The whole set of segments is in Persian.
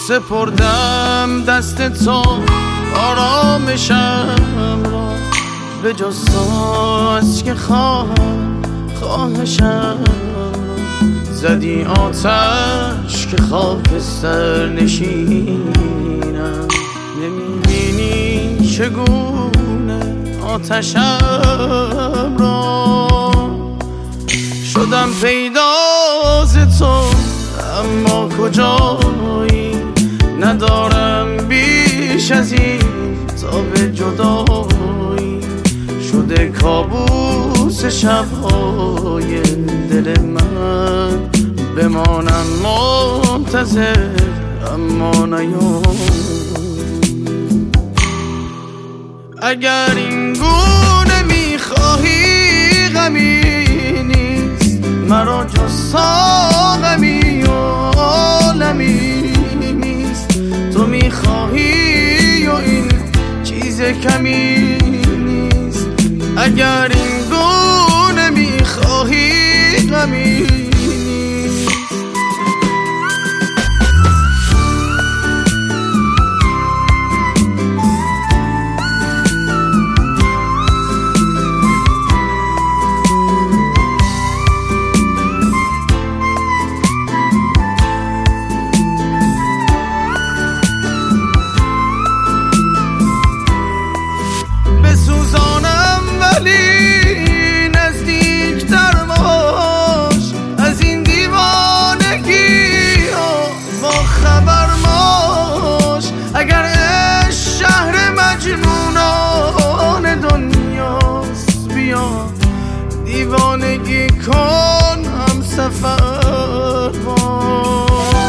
سپردم دست تو آرامشم را، به جز ساز که خواهشم زدی آتش که خاکستر نشینم. نمیبینی چگونه آتشم را شدم پیدا ز تو، اما کجایی ندارم بیش از این تا به جدایی. شده کابوس شبهای دل من، بمانم منتظر اما نیام. اگر این گونه میخواهی غمی نیست، مرا جز ساغمی و عالمی نیست. تو میخواهی و این چیز کمی نیست. اگر این گونه میخواهی غمی نیست. بسوزانم ولی نزدیکتر باش، از این دیوانگی با خبر باش. اگر عشق شهر مجنونان دنیاست، بیا دیوانگی کن هم سفر باش.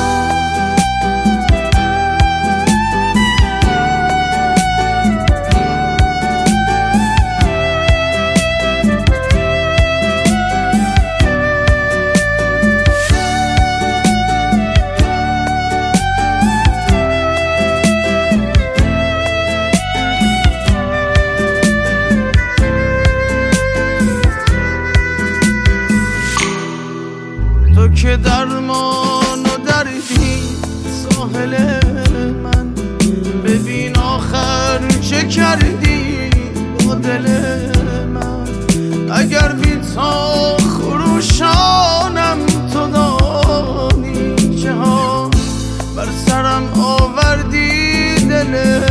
تو که درمان و دردی ساحل من، ببین آخر چه کردی با دل من. اگر بی تا خروشانم تو دانی چه ها بر سرم آوردی دل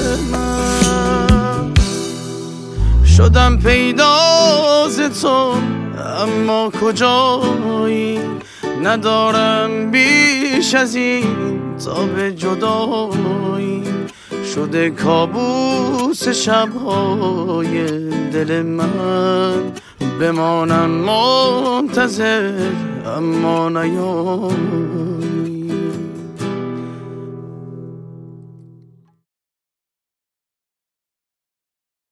من. شدم پیدا ز تو، اما کجایی ندارم بیش از این تا به جدایی. شده کابوس شبهای دل من، بمانم منتظر اما نیام.